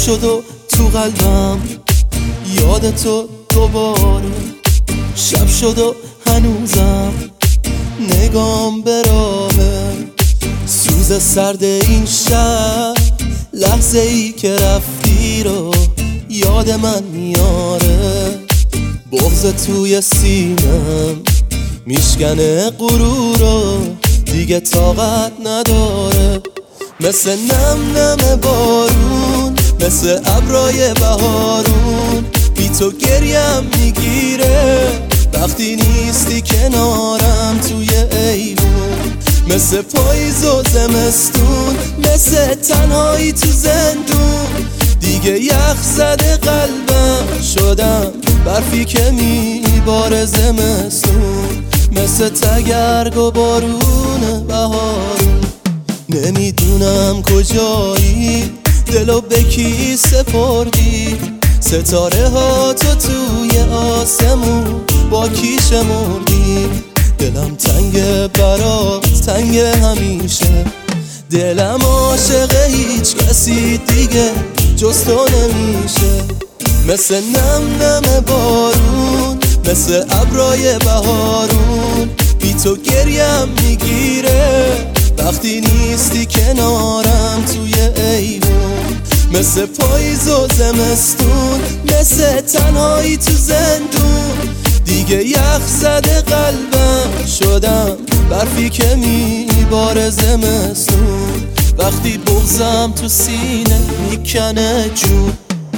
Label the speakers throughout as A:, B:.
A: شد و تو قلبم یاد تو دوباره، شب شد و هنوزم نگام به راهه، سوز سرد این شب لحظه ای که رفتی رو یاد من میاره، بغض توی سینم میشکنه غرور رو دیگه طاقت نداره، مثل نم نم بارون، مثل ابرای بهارون بی تو گریم میگیره وقتی نیستی کنارم توی ایوون، مثل پاییز و زمستون، مثل تنهایی تو زندون دیگه یخ زده قلبم شدم برفی که میباره زمستون، مثل تگرگ و بارون بهارون نمیدونم کجایی دلو به کی سپردی، ستاره ها تو توی آسمون با کی شمردی، دلم تنگ برات تنگ همیشه، دلم عاشق هیچ کسی دیگه جز تو نمیشه، مثل نم نم بارون، مثل ابرای بهارون بی تو گریم میگیره وقتی نیستی کنارم توی ایوون، مثل پاییز و زمستون، مثل تنهایی تو زندون دیگه یخ زده قلبم شدم برفی که میباره زمستون، وقتی بغضم تو سینه میکنه جون.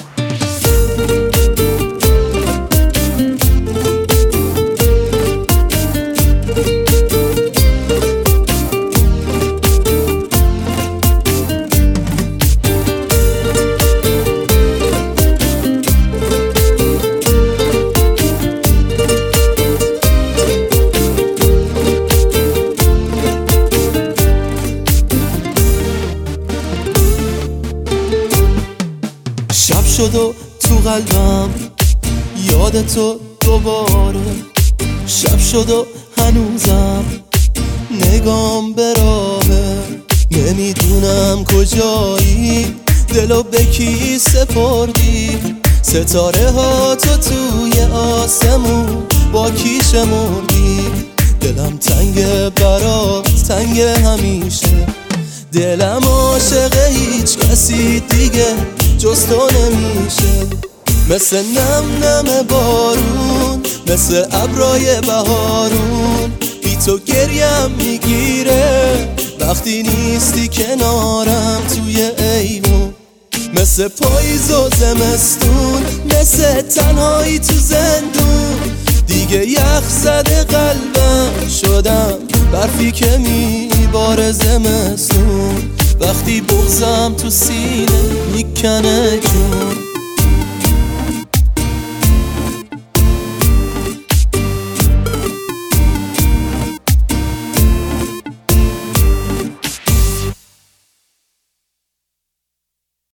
A: شب شد و تو قلبم یاد تو دوباره، شب شد و هنوزم نگام به راهه، نمیدونم کجایی دلو به کی سپردی، ستاره ها تو توی آسمون با کی شمردی، دلم تنگ برات تنگ همیشه، دلم عاشق هیچ کسی دیگه جز تو نمیشه، مثل نم نم بارون، مثل ابرای بهارون بی تو گریم میگیره وقتی نیستی کنارم توی ایوون، مثل پاییز و زمستون، مثل تنهایی تو زندون دیگه یخ زده قلبم شدم برفی که میباره زمستون، وقتی بغضم تو سینه میکنه جون.